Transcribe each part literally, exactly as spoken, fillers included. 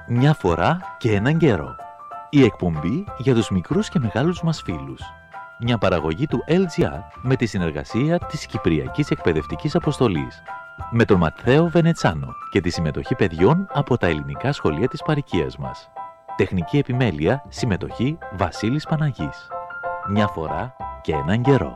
Μια φορά και έναν καιρό. Η εκπομπή για τους μικρούς και μεγάλους μας φίλους. Μια παραγωγή του ελ τζι αρ με τη συνεργασία της Κυπριακής Εκπαιδευτικής Αποστολής. Με τον Ματθαίο Βενετσάνο και τη συμμετοχή παιδιών από τα ελληνικά σχολεία της παροικίας μας. Τεχνική επιμέλεια, συμμετοχή Βασίλης Παναγής. Μια φορά και έναν καιρό.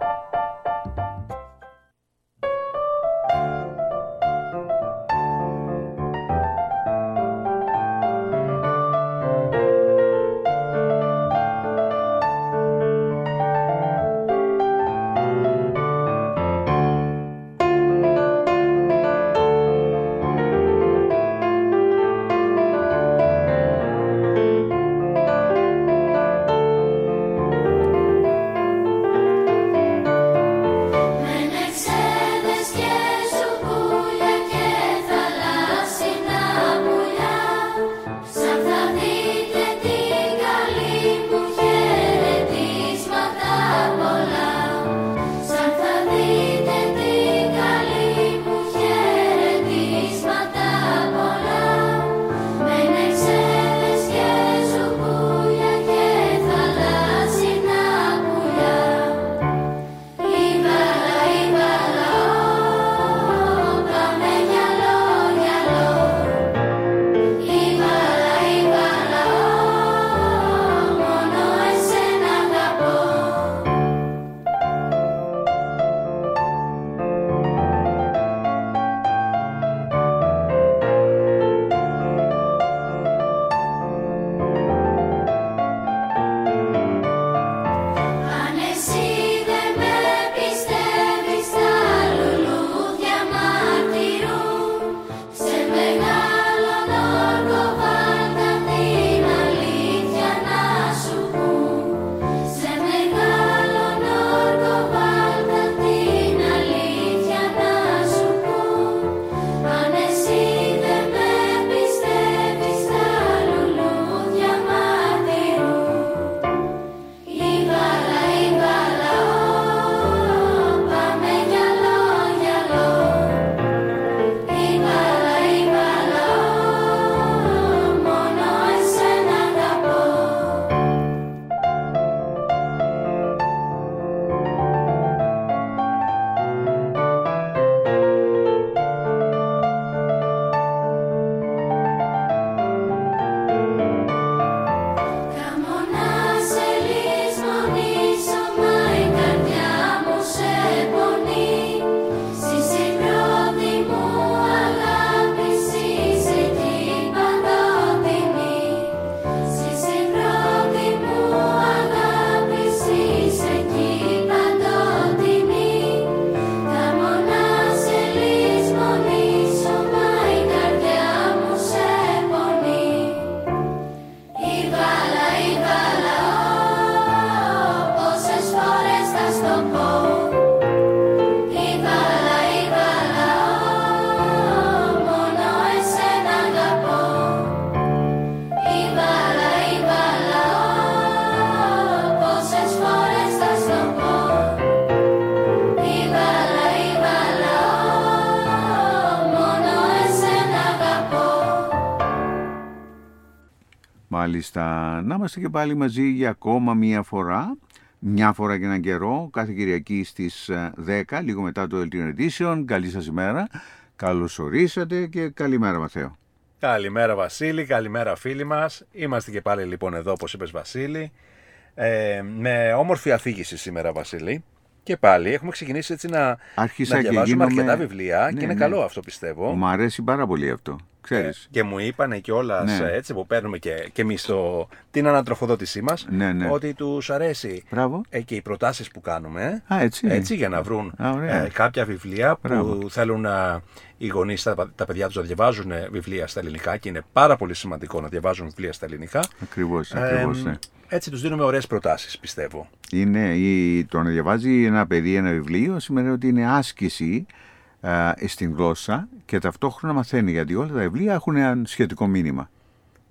Μάλιστα, να είμαστε και πάλι μαζί για ακόμα μία φορά, μια φορά και έναν καιρό, κάθε Κυριακή στις δέκα, λίγο μετά το Elton Edition. Καλή σας ημέρα, καλώς ορίσατε και καλημέρα Μαθαίο. Καλημέρα Βασίλη, καλημέρα φίλοι μας. Είμαστε και πάλι λοιπόν εδώ, όπως είπες Βασίλη, ε, με όμορφη αφήγηση σήμερα Βασίλη. Και πάλι έχουμε ξεκινήσει έτσι να, να διαβάζουμε γίνομαι... αρκετά βιβλία, ναι, και είναι, ναι, καλό αυτό πιστεύω. Μου αρέσει πάρα πολύ αυτό, ξέρεις. Ε, και μου είπανε κιόλας, ναι, έτσι που παίρνουμε και, και εμείς το, την ανατροφοδότησή μας, ναι, ναι, ότι τους αρέσει ε, και οι προτάσεις που κάνουμε. Α, έτσι. έτσι για να βρουν Α, ε, κάποια βιβλία Μπράβο. που θέλουν να, οι γονείς, τα, τα παιδιά τους να διαβάζουν βιβλία στα ελληνικά, και είναι πάρα πολύ σημαντικό να διαβάζουν βιβλία στα ελληνικά. Ακριβώς, ακριβώς, ε, ναι. Έτσι τους δίνουμε ωραίες προτάσεις, πιστεύω. Είναι, η, το να διαβάζει ένα παιδί ένα βιβλίο σημαίνει ότι είναι άσκηση α, στην γλώσσα και ταυτόχρονα μαθαίνει, γιατί όλα τα βιβλία έχουν ένα σχετικό μήνυμα.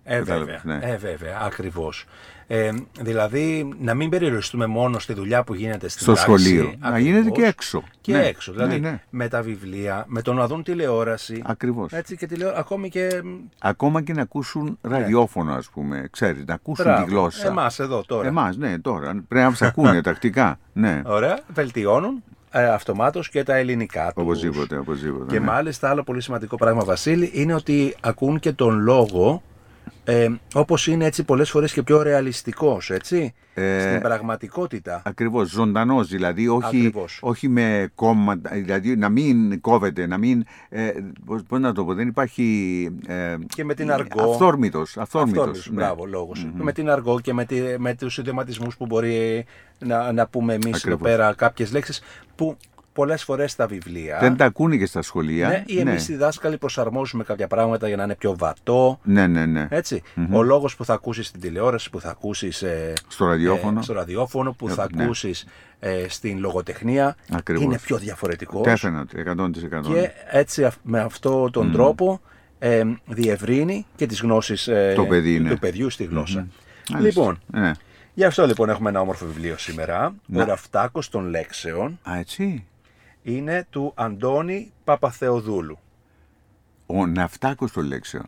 Ε, βέβαια, ναι. ε, βέβαια, ακριβώς. Ε, δηλαδή, να μην περιοριστούμε μόνο στη δουλειά που γίνεται στην στο πράξη, σχολείο. ακριβώς, να γίνεται και έξω. Και ναι. έξω. Δηλαδή, ναι, ναι. με τα βιβλία, με το να δουν τηλεόραση. Ακριβώς. Έτσι, και τηλεό... ακόμη και... Ακόμα και να ακούσουν ραδιόφωνο, ας πούμε. Ξέρεις, να ακούσουν Μπράβο. τη γλώσσα. Εμάς εδώ τώρα. Εμάς, ναι, τώρα. Πρέπει να μας ακούνε τακτικά. Ναι. Ωραία. Βελτιώνουν ε, αυτομάτως και τα ελληνικά τους. Οπωσδήποτε, οπωσδήποτε. Και ναι. μάλιστα, άλλο πολύ σημαντικό πράγμα, Βασίλη, είναι ότι ακούν και τον λόγο. Ε, όπως είναι έτσι πολλές φορές και πιο ρεαλιστικός, έτσι, ε, στην πραγματικότητα. Ακριβώς, ζωντανός δηλαδή, όχι, όχι με κόμματα, δηλαδή να μην κόβεται, να μην, ε, πώς, πώς να το πω, δεν υπάρχει... Ε, και με την αργό. Αυθόρμητος, αυθόρμητος. αυθόρμητος ναι. Μπράβο, λόγος. Mm-hmm. Με την αργό και με, τη, με τους ιδιωματισμούς που μπορεί να, να πούμε εμείς εδώ πέρα κάποιες λέξεις που... Πολλές φορές στα βιβλία. Δεν τα ακούνε και στα σχολεία. Ναι, ή εμείς οι ναι. δάσκαλοι προσαρμόζουμε κάποια πράγματα για να είναι πιο βατό. Ναι, ναι, ναι. Έτσι. Mm-hmm. Ο λόγος που θα ακούσεις στην τηλεόραση, που θα ακούσεις ε, στο ραδιόφωνο, ε, στο ραδιόφωνο που ε, θα ναι. ακούσεις ε, στην λογοτεχνία. Ακριβώς. Είναι πιο διαφορετικός. Τέφαινα, εκατό τοις εκατό. Και έτσι με αυτόν τον mm. τρόπο ε, διευρύνει και τις γνώσεις ε, το παιδί, του, ναι. του παιδιού στη γλώσσα. Mm-hmm. Λοιπόν. Ναι. Γι' αυτό λοιπόν έχουμε ένα όμορφο βιβλίο σήμερα. Να. Ο Ραφτάκος των Λέξεων. Α, έτσι. Είναι του Αντώνη Παπαθεοδούλου. Ο Ναυτάκος των Λέξεων.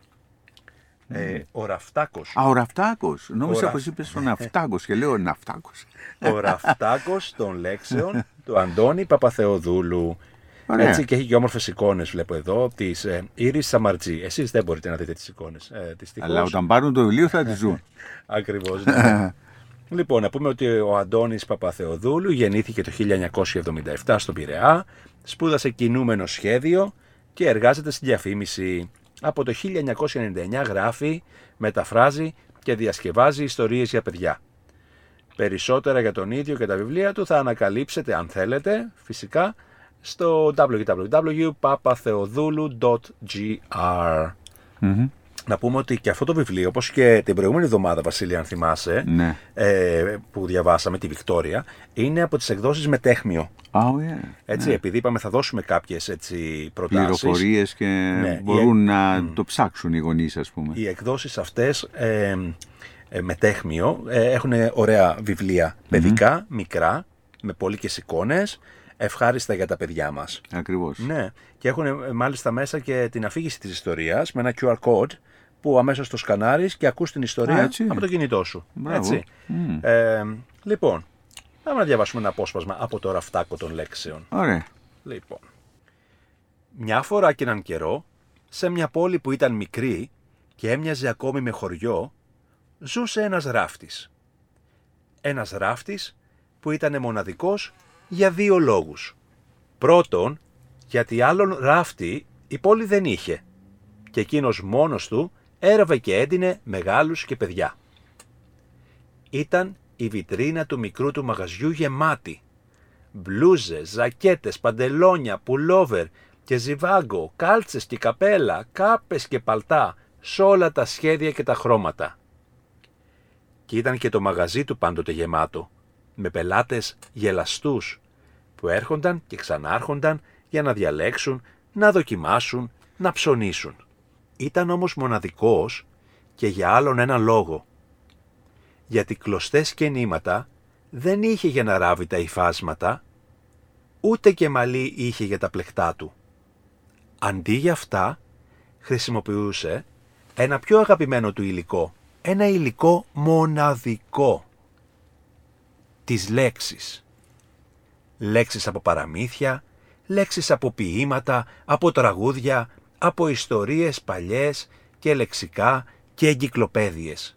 Ε, ο Ραφτάκος. Α, ο Ραφτάκος. Νόμιζα πως είπες ο Ναυτάκος και λέω Ναυτάκος. Ο Ραφτάκος των Λέξεων του Αντώνη Παπαθεοδούλου. Ωραία. Έτσι, και έχει και όμορφες εικόνες, βλέπω εδώ, της ε, Ήρης Σαμαρτζή. Εσείς δεν μπορείτε να δείτε τις εικόνες. Ε, Αλλά όταν πάρουν το βιβλίο θα τις ζουν. Ακριβώς. Ναι. Λοιπόν, να πούμε ότι ο Αντώνης Παπαθεοδούλου γεννήθηκε το χίλια εννιακόσια εβδομήντα επτά στον Πειραιά, σπούδασε κινούμενο σχέδιο και εργάζεται στη διαφήμιση. Από το χίλια εννιακόσια ενενήντα εννιά γράφει, μεταφράζει και διασκευάζει ιστορίες για παιδιά. Περισσότερα για τον ίδιο και τα βιβλία του θα ανακαλύψετε, αν θέλετε, φυσικά, στο double-u double-u double-u τελεία papatheodoulou τελεία τζι άρ. Mm-hmm. Να πούμε ότι και αυτό το βιβλίο, όπως και την προηγούμενη εβδομάδα, Βασίλη, αν θυμάσαι, ναι. ε, που διαβάσαμε, τη Βικτόρια, είναι από τις εκδόσεις Μετέχμιο. Oh, yeah. Έτσι, ναι. επειδή είπαμε θα δώσουμε κάποιες έτσι, προτάσεις. Πληροφορίες και ναι, μπορούν η... να mm. το ψάξουν οι γονείς, ας πούμε. Οι εκδόσεις αυτές, ε, ε, Μετέχμιο, ε, έχουν ωραία βιβλία παιδικά, mm-hmm. μικρά, με πολύκες εικόνες, ευχάριστα για τα παιδιά μας. Ακριβώς. Ναι, και έχουν μάλιστα μέσα και την αφήγηση της ιστορίας με ένα κιου αρ code που αμέσως το σκανάρεις και ακούς την ιστορία Α, από το κινητό σου. Μπράβο. Έτσι. Mm. Ε, λοιπόν, πάμε να διαβάσουμε ένα απόσπασμα από το Ραφτάκο των Λέξεων. Ωραία. Λοιπόν, μια φορά και έναν καιρό, σε μια πόλη που ήταν μικρή και έμοιαζε ακόμη με χωριό, ζούσε ένας ράφτης. Ένας ράφτης που ήταν μοναδικός για δύο λόγους. Πρώτον, γιατί άλλον ράφτη η πόλη δεν είχε και εκείνος μόνος του έραβε και έντυνε μεγάλους και παιδιά. Ήταν η βιτρίνα του μικρού του μαγαζιού γεμάτη. Μπλούζες, ζακέτες, παντελόνια, πουλόβερ και ζιβάγκο, κάλτσες και καπέλα, κάπες και παλτά, σ' όλα τα σχέδια και τα χρώματα. Και ήταν και το μαγαζί του πάντοτε γεμάτο, με πελάτες γελαστούς, που έρχονταν και ξανάρχονταν για να διαλέξουν, να δοκιμάσουν, να ψωνίσουν. Ήταν όμως μοναδικός και για άλλον ένα λόγο. Γιατί κλωστές και νήματα δεν είχε για να ράβει τα υφάσματα, ούτε και μαλλί είχε για τα πλεκτά του. Αντί για αυτά, χρησιμοποιούσε ένα πιο αγαπημένο του υλικό, ένα υλικό μοναδικό. Τις λέξεις. Λέξεις από παραμύθια, λέξεις από ποίηματα, από τραγούδια, από ιστορίες παλιές και λεξικά και εγκυκλοπαίδειες.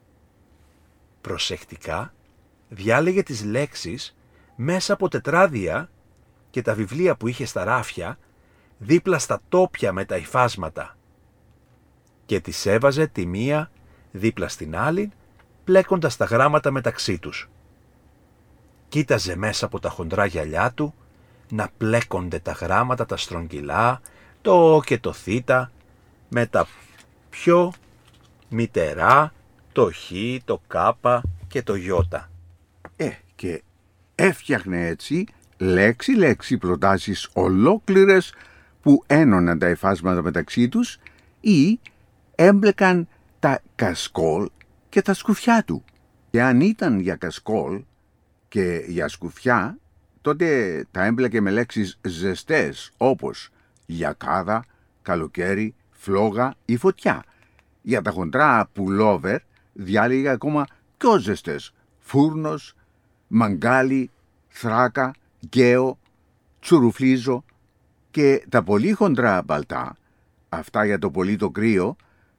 Προσεκτικά διάλεγε τις λέξεις μέσα από τετράδια και τα βιβλία που είχε στα ράφια δίπλα στα τόπια με τα υφάσματα και τις έβαζε τη μία δίπλα στην άλλη πλέκοντας τα γράμματα μεταξύ τους. Κοίταζε μέσα από τα χοντρά γυαλιά του να πλέκονται τα γράμματα τα στρογγυλά, το «ο» και το «θ» με τα πιο μητερά, το «χ», το «κ» και το «ι». Ε, και έφτιαχνε έτσι λέξη-λέξη προτάσεις ολόκληρες που ένωναν τα υφάσματα μεταξύ τους ή έμπλεκαν τα τα κασκόλ και τα σκουφιά του. Και αν ήταν για κασκόλ και για σκουφιά, τότε τα έμπλεκε με λέξεις ζεστές όπως λιακάδα, καλοκαίρι, φλόγα ή φωτιά. Για τα χοντρά πουλόβερ διάλεγε ακόμα πιο ζεστές, φούρνος, μαγκάλι, θράκα, γκαίο, τσουρουφλίζο. Και τα πολύ χοντρά παλτά, αυτά για το πολύ το κρύο,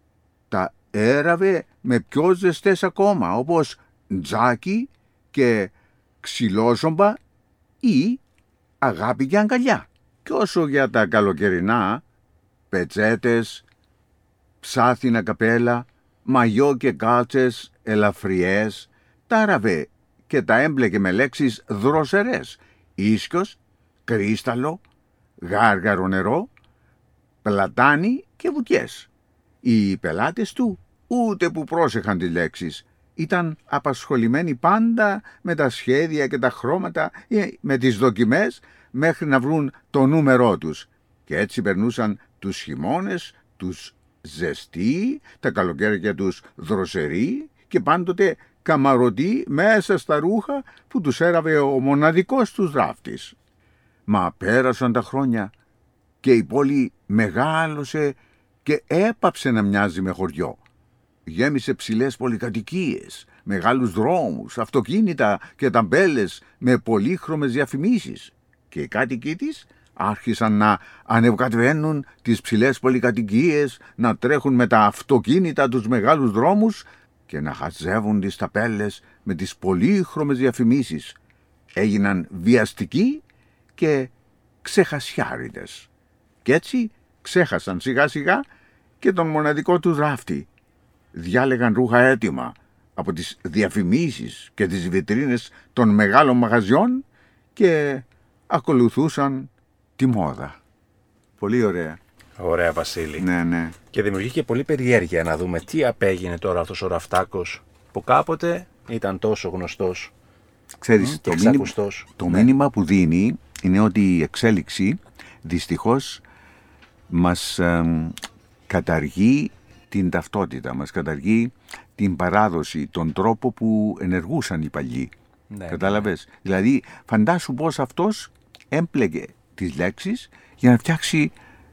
τα έραβε με πιο ζεστές ακόμα, όπως τζάκι και ξυλόζομπα ή αγάπη και αγκαλιά. Και όσο για τα καλοκαιρινά, πετσέτες, ψάθινα καπέλα, μαγιό και κάλτσες ελαφριές, τα άραβε και τα έμπλεκε με λέξεις δροσερές, ίσκιος, κρίσταλο, γάργαρο νερό, πλατάνι και βουτιές. Οι πελάτες του ούτε που πρόσεχαν τις λέξεις. Ήταν απασχολημένοι πάντα με τα σχέδια και τα χρώματα ή με τις δοκιμές μέχρι να βρουν το νούμερό τους. Και έτσι περνούσαν τους χειμώνες, τους ζεστοί, τα καλοκαίρια τους δροσεροί και πάντοτε καμαρωτοί μέσα στα ρούχα που τους έραβε ο μοναδικός τους δράφτης. Μα πέρασαν τα χρόνια και η πόλη μεγάλωσε και έπαψε να μοιάζει με χωριό. Γέμισε ψηλές πολυκατοικίες, μεγάλους δρόμους, αυτοκίνητα και ταμπέλες με πολύχρωμες διαφημίσεις. Και οι κάτοικοι της άρχισαν να ανεβοκατεβαίνουν τις ψηλές πολυκατοικίες, να τρέχουν με τα αυτοκίνητα τους μεγάλους δρόμους και να χαζεύουν τις ταμπέλες με τις πολύχρωμες διαφημίσεις. Έγιναν βιαστικοί και ξεχασιάριδες. Κι έτσι ξέχασαν σιγά σιγά και τον μοναδικό του δράφτη. Διάλεγαν ρούχα έτοιμα από τις διαφημίσεις και τις βιτρίνες των μεγάλων μαγαζιών και ακολουθούσαν τη μόδα. Πολύ ωραία. Ωραία, Βασίλη. Ναι, ναι. Και δημιουργεί και πολύ περιέργεια να δούμε τι απέγινε τώρα αυτός ο Ραφτάκος που κάποτε ήταν τόσο γνωστός. Ξέρεις, mm, το, και μήνυμα, το ναι. μήνυμα που δίνει είναι ότι η εξέλιξη δυστυχώς μας ε, καταργεί την ταυτότητα, μας καταργεί την παράδοση, τον τρόπο που ενεργούσαν οι παλιοί. Ναι, κατάλαβες. Ναι. Δηλαδή φαντάσου πως αυτός έμπλεκε τις λέξεις για να φτιάξει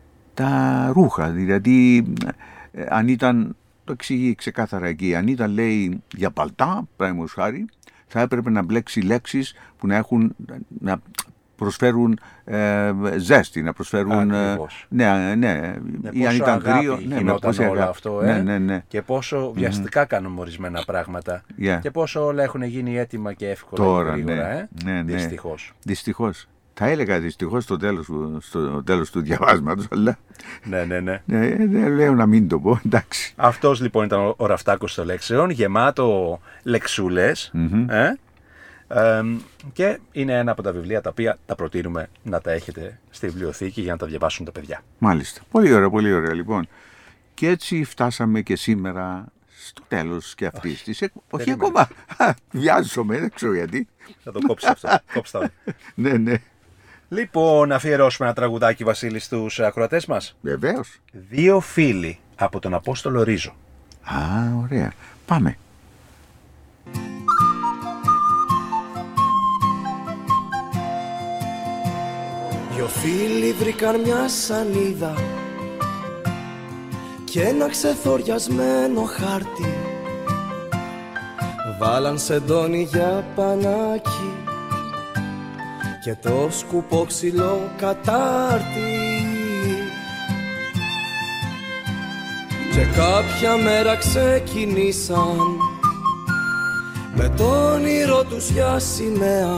τα ρούχα. Δηλαδή ε, αν ήταν, το εξηγεί ξεκάθαρα εκεί, αν ήταν λέει για παλτά, πράγματος χάρη, θα έπρεπε να μπλέξει λέξεις που να έχουν, να προσφέρουν ε, ζέστη, να προσφέρουν... Ε, ναι, ναι, ή αν ήταν κρύο... Ναι, με πόσο όλο αγάπη. Αυτό, ε, ναι, ναι, ναι. Και πόσο βιαστικά mm-hmm. κάνουμε ορισμένα πράγματα. Yeah. Και πόσο όλα έχουν γίνει έτοιμα και εύκολα. Τώρα, και γρήγορα, ναι, ε. ναι, ναι. Δυστυχώς. Δυστυχώς. Θα έλεγα δυστυχώς στο τέλος, στο τέλος του διαβάσματος, αλλά... ναι, ναι, ναι. ναι, ναι. Λέω να μην το πω, εντάξει. Αυτός λοιπόν ήταν ο Ραφτάκος των λέξεων, γεμάτο λεξούλες. Mm-hmm. Ε? Ε, και είναι ένα από τα βιβλία τα οποία τα προτείνουμε να τα έχετε στη βιβλιοθήκη για να τα διαβάσουν τα παιδιά. Μάλιστα. Πολύ ωραία, πολύ ωραία λοιπόν. Και έτσι φτάσαμε και σήμερα στο τέλος και αυτής της εκπομπής. Όχι ακόμα. Βιάζομαι, δεν ξέρω γιατί. Θα το κόψω αυτό. Κόψτε. Ναι, ναι. Λοιπόν, να αφιερώσουμε ένα τραγουδάκι, Βασίλη, στους ακροατές μας. Βεβαίως. Δύο φίλοι από τον Απόστολο Ρίζο. Α, ωραία. Πάμε. Δυο φίλοι βρήκαν μια σανίδα και ένα ξεθοριασμένο χάρτη. Βάλαν σεντόνι για πανάκι και το σκουπό ξυλό κατάρτι. Και κάποια μέρα ξεκινήσαν με το όνειρο τους για σημαία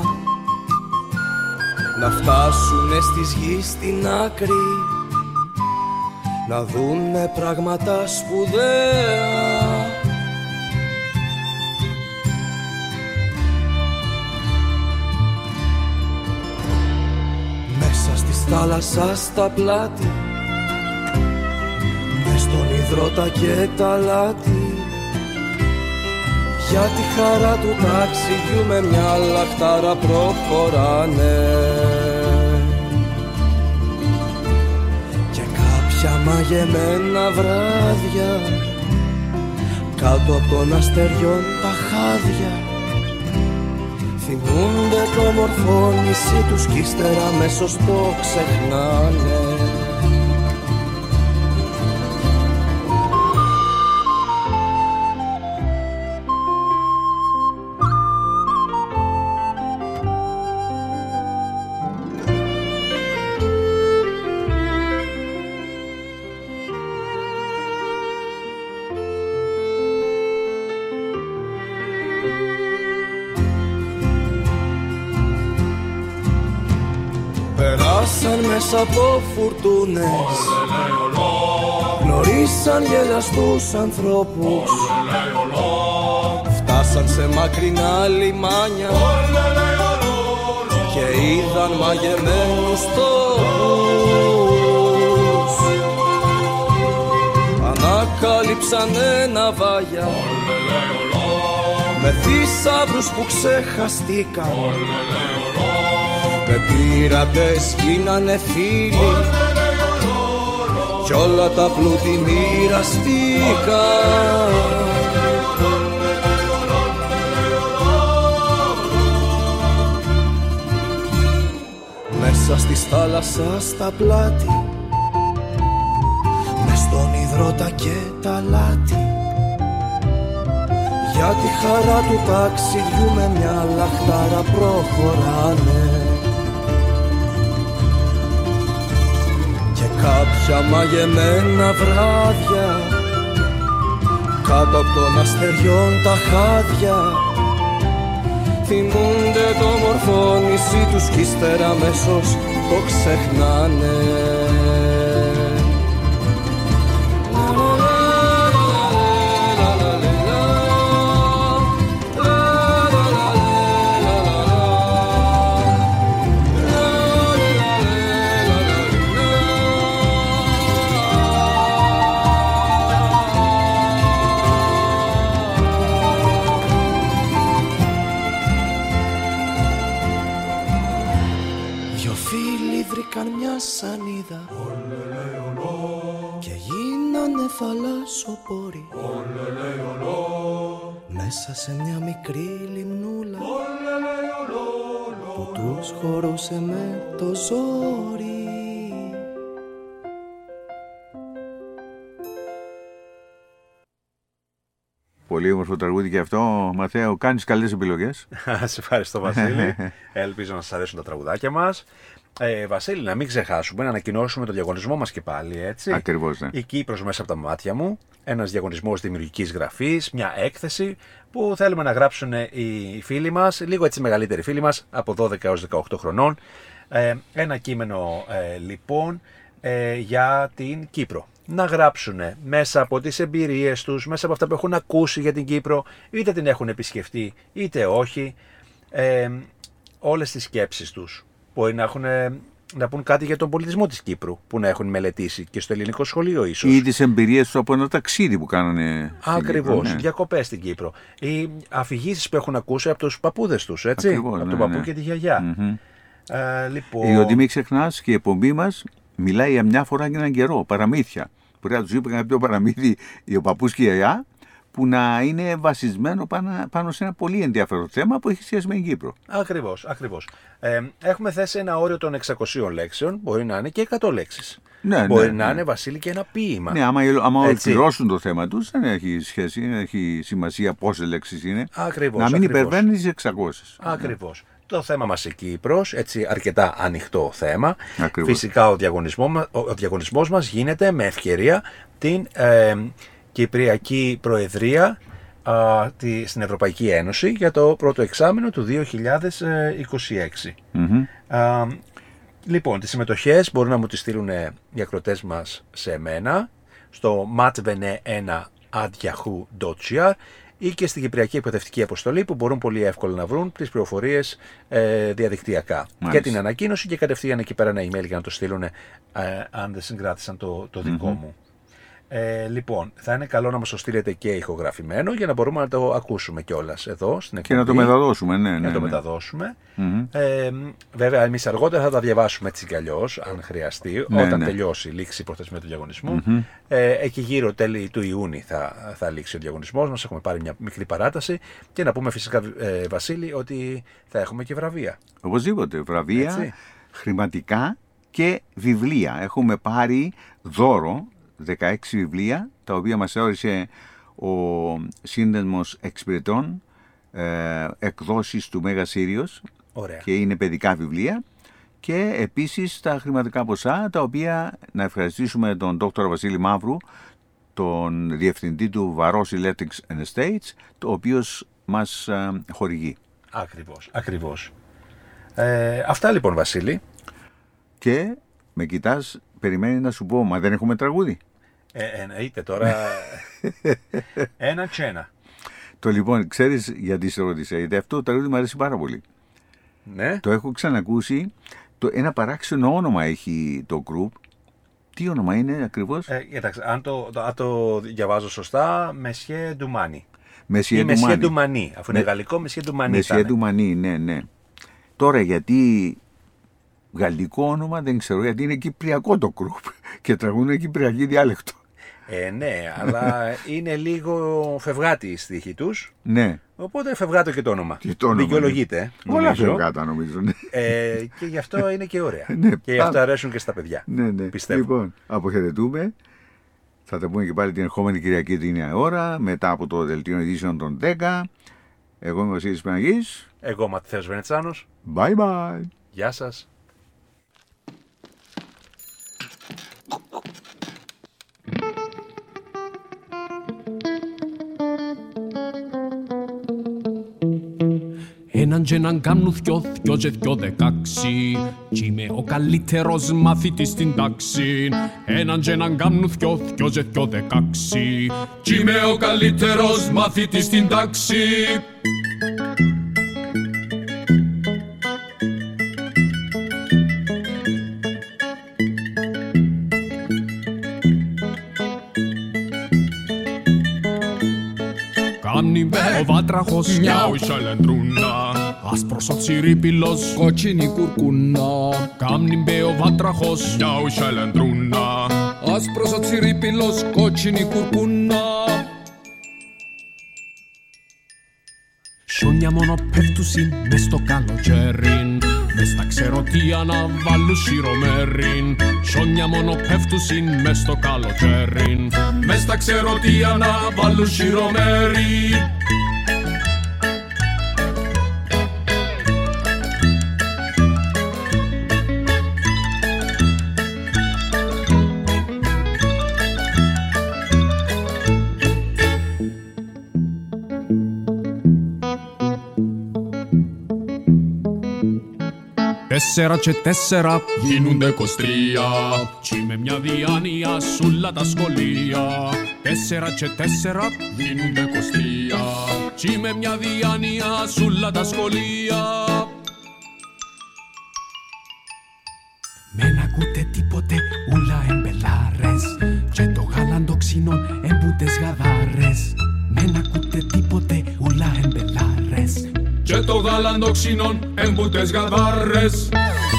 να φτάσουνε στις γης στην άκρη, να δούνε πράγματα σπουδαία. Μέσα στη θάλασσα στα πλάτη, μες στον υδρότα και τα λάτι, για τη χαρά του ταξιδιού με μια λαχτάρα προχωράνε. Και κάποια μαγεμένα βράδια κάτω από των αστεριών τα χάδια θυμούνται το μορφό νησί τους κι ύστερα αμέσως το ξεχνάνε. Περάσαν μέσα από φουρτούνες, γνωρίσαν γελαστούς ανθρώπους, φτάσαν σε μακρινά λιμάνια και είδαν μαγεμένους τόπους. Ανακάλυψανε ναυάγια με θησαύρους που ξεχαστήκαν, με πειρατές γίνανε φίλοι κι όλα τα πλούτη μοιραστήκαν. Μέσα στη θάλασσα στα πλάτη, μες στον υδρότα και τα λάτι, για τη χαρά του ταξιδιού με μια λαχτάρα προχωράνε. Κάποια μαγεμένα βράδια κάτω από των αστεριών τα χάδια θυμούνται το μορφό νησί τους κι ύστερα αμέσως το ξεχνάνε. Σανίδα και γίνανε θαλάσσοπόροι μέσα σε μια μικρή λιμνούλα που τους χωρούσε με το ζόρι. Πολύ όμορφο τραγούδι και αυτό, Μαθαίο. Κάνεις καλές επιλογές. Σε ευχαριστώ, Βασίλη. Ελπίζω να σας αρέσουν τα τραγουδάκια μας. Ε, Βασίλη, να μην ξεχάσουμε να ανακοινώσουμε το διαγωνισμό μας και πάλι, έτσι. Ακριβώς, ναι. Η Κύπρος μέσα από τα μάτια μου. Ένας διαγωνισμός δημιουργικής γραφής, μια έκθεση που θέλουμε να γράψουν οι φίλοι μας, λίγο έτσι μεγαλύτεροι φίλοι μας, από δώδεκα έως δεκαοκτώ χρονών. Ε, ένα κείμενο ε, λοιπόν ε, για την Κύπρο. Να γράψουν μέσα από τις εμπειρίες τους, μέσα από αυτά που έχουν ακούσει για την Κύπρο, είτε την έχουν επισκεφτεί είτε όχι, ε, όλες τις σκέψεις τους. Μπορεί να, έχουν, να πούν κάτι για τον πολιτισμό της Κύπρου που να έχουν μελετήσει και στο ελληνικό σχολείο ίσως. Ή τις εμπειρίες τους από ένα ταξίδι που κάνανε. Ακριβώς, ναι. Διακοπές στην Κύπρο. Ή αφηγήσεις που έχουν ακούσει από τους παππούδες τους, έτσι. Ακριβώς, από ναι, τον παππού ναι. και τη γιαγιά. Mm-hmm. Ε, λοιπόν... Διότι μην ξεχνάς και η εκπομπή μας μιλάει για μια φορά και έναν καιρό, παραμύθια. Μπορεί να τους είπε κάποιο παραμύθι ο παππούς και η γιαγιά, που να είναι βασισμένο πάνω, πάνω σε ένα πολύ ενδιαφέρον θέμα που έχει σχέση με την Κύπρο. Ακριβώς, ακριβώς. Ε, έχουμε θέσει ένα όριο των εξακοσίων λέξεων, μπορεί να είναι και εκατό λέξεις. Ναι, μπορεί ναι, να ναι. είναι, Βασίλη, και ένα ποίημα. Ναι, άμα, άμα ολοκληρώσουν το θέμα τους, δεν έχει σχέση, δεν έχει σημασία πόσες λέξεις είναι. Ακριβώς. Να μην ακριβώς. υπερβαίνει τις εξακόσιες. Ακριβώς. Ναι. Το θέμα μας η Κύπρος, έτσι αρκετά ανοιχτό θέμα. Ακριβώς. Φυσικά ο διαγωνισμός, ο διαγωνισμός μας γίνεται με ευκαιρία την ε, Κυπριακή Προεδρία α, τη, στην Ευρωπαϊκή Ένωση για το πρώτο εξάμηνο του δύο χιλιάδες είκοσι έξι. Mm-hmm. Α, λοιπόν, τις συμμετοχές μπορούν να μου τις στείλουν οι ακροτές μας σε μένα στο matvene ένα at yahoo dot gr ή και στην Κυπριακή Εκπαιδευτική Αποστολή που μπορούν πολύ εύκολα να βρουν τις πληροφορίες ε, διαδικτυακά. Μάλιστα. Και την ανακοίνωση και κατευθείαν εκεί πέρα ένα email για να το στείλουν ε, αν δεν συγκράτησαν το, το δικό mm-hmm. μου. Ε, λοιπόν, θα είναι καλό να μας το στείλετε και ηχογραφημένο για να μπορούμε να το ακούσουμε κιόλας εδώ στην εκπομπή. Και να το μεταδώσουμε, ναι, ναι. Να το ναι. μεταδώσουμε. Mm-hmm. Ε, βέβαια, εμείς αργότερα θα τα διαβάσουμε έτσι κι αλλιώς, αν χρειαστεί, ναι, όταν ναι. τελειώσει η λήξη προθεσμία του διαγωνισμού. Mm-hmm. Ε, εκεί γύρω τέλη του Ιούνιου θα, θα λήξει ο διαγωνισμός μας. Έχουμε πάρει μια μικρή παράταση και να πούμε φυσικά, ε, Βασίλη, ότι θα έχουμε και βραβεία. Οπωσδήποτε, βραβεία, έτσι. Χρηματικά και βιβλία. Έχουμε πάρει δώρο δεκαέξι βιβλία, τα οποία μας έωρισε ο Σύνδεσμος Εξυπηρετών ε, εκδόσεις του Μέγα Σύριος. Ωραία. Και είναι παιδικά βιβλία. Και επίσης τα χρηματικά ποσά, τα οποία να ευχαριστήσουμε τον Δόκτωρα Βασίλη Μαύρου, τον διευθυντή του Βαρός Electrics and Estates, το οποίος μας ε, χορηγεί. Ακριβώς, ακριβώς. Ε, αυτά λοιπόν, Βασίλη. Και με κοιτάς, περιμένει να σου πω, μα δεν έχουμε τραγούδι. Ε, εννοείται τώρα. Ένα και ένα. Το λοιπόν, ξέρεις γιατί σε ρώτησα, γιατί αυτό το τραγούδι μου αρέσει πάρα πολύ. Ναι. Το έχω ξανακούσει. Το, ένα παράξενο όνομα έχει το group. Τι όνομα είναι ακριβώς? Ε, κοιτάξτε, αν το, το, αν το διαβάζω σωστά, Μεσιέ Ντουμάνι. Μεσιέ Ή Μεσιέ Ντουμανί. Αφού είναι ναι. γαλλικό, Μεσιέ Ντουμανί. Μεσιέ Ντουμανί, ναι, ναι. Τώρα γιατί γαλλικό όνομα δεν ξέρω, γιατί είναι κυπριακό το group και τραγούδουν κυπριακή διάλεκτο. Ε, ναι, αλλά είναι λίγο φευγάτη η στίχη τους. Ναι. Οπότε φευγάτο και το όνομα. Και το όνομα. Δικαιολογείται. Όλα φευγάτα νομίζω. Ναι. Ε, και γι' αυτό είναι και ωραία. Ναι, και γι' αυτό αρέσουν και στα παιδιά. Ναι, ναι. Πιστεύω. Λοιπόν, αποχαιρετούμε. Θα τα πούμε και πάλι την ερχόμενη Κυριακή την ίδια ώρα, μετά από το δελτίο ειδήσεων των δέκα. Εγώ είμαι ο Βασίλης Παναγής. Εγώ Ματθαίος Βενετσάνος. Bye bye. Γεια σας. Έναν και έναν κάνουν δυο, δυο και δυο δεκάξι κι είμαι ο καλύτερος μαθητής στην τάξη. Έναν και έναν κάνουν δυο, δυο και δυο δεκάξι κι είμαι ο καλύτερος μαθητής στην τάξη. Κάμνει ο βάτραχος, μιαου η σαλεντρούνα, άσπρος ο τσιρίπιλος, κότσινη κουρκούνα. Κάμνει ο βάτραχος, μιαου η σαλεντρούνα, άσπρος ο τσιρίπιλος, κότσινη κουρκούνα. Σιόνια μόνο πέφτουσιν μες στο καλοκαίριν, μες στα ξεροτία να βάλουν σιρομέριν. Σιόνια μόνο πέφτουσιν μες στο καλοκαίριν, μες στα ξεροτία να βάλουν σιρομέριν. Τέσσερα και τέσσερα γίνουνται εικοσιτρία κι με μια διάνοια σ' όλα τα σχολεία. Τέσσερα και τέσσερα γίνουνται εικοσιτρία κι με μια διάνοια σ' όλα τα σχολεία. Μεν ακούτε τίποτε ούλα εμπελάρες και το γάλαν το ξινόν εμπουτες γαδάρες. Μεν ακούτε τίποτε ούλα εμπελάρες και το γάλαν το ξινόν εμπουτες γαδάρες.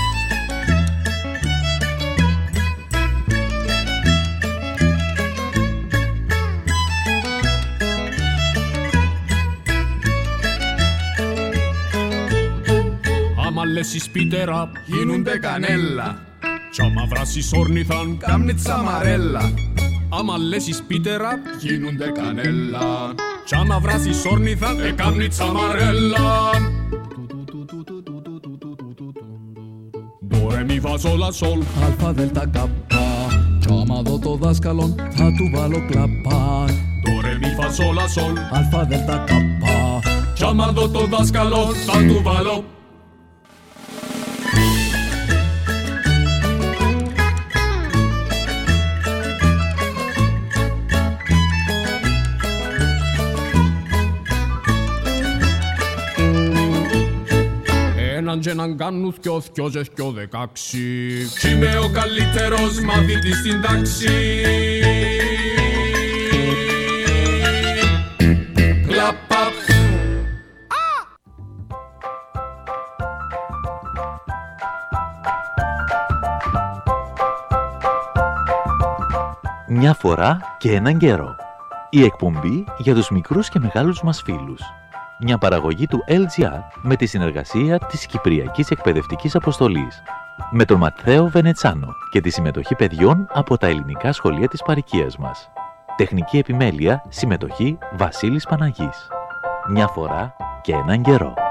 Άμα λέσεις πίτερα γίνουνται κανέλα κι άμα βράσεις όρνηθαν κάμνει τσαμαρέλα. Άμα λέσεις πίτερα γίνουνται κανέλα κι άμα βράσεις όρνηθαν εκάμνει τσαμαρέλα. Ντο ρε μι φα σολ λα σολ αλφα δελτα καππα κι άμα δω το δάσκαλον θα του βάλω κλαππα. Ντο ρε μι φα σολ λα σολ αλφα δελτα καππα κι άμα δω το δάσκαλον θα του βάλω. Έναν και έναν κάνουν θκιο θκιόζες κι ο δεκάξι. Είμαι ο καλύτερος μαθητής στην τάξη. Κλαπαπ. Μια φορά και έναν καιρό. Η εκπομπή για τους μικρούς και μεγάλους μας φίλους. Μια παραγωγή του ελ τζι αρ με τη συνεργασία της Κυπριακής Εκπαιδευτικής Αποστολής. Με τον Ματθαίο Βενετσάνο και τη συμμετοχή παιδιών από τα ελληνικά σχολεία της παροικίας μας. Τεχνική επιμέλεια, συμμετοχή Βασίλης Παναγής. Μια φορά και έναν καιρό.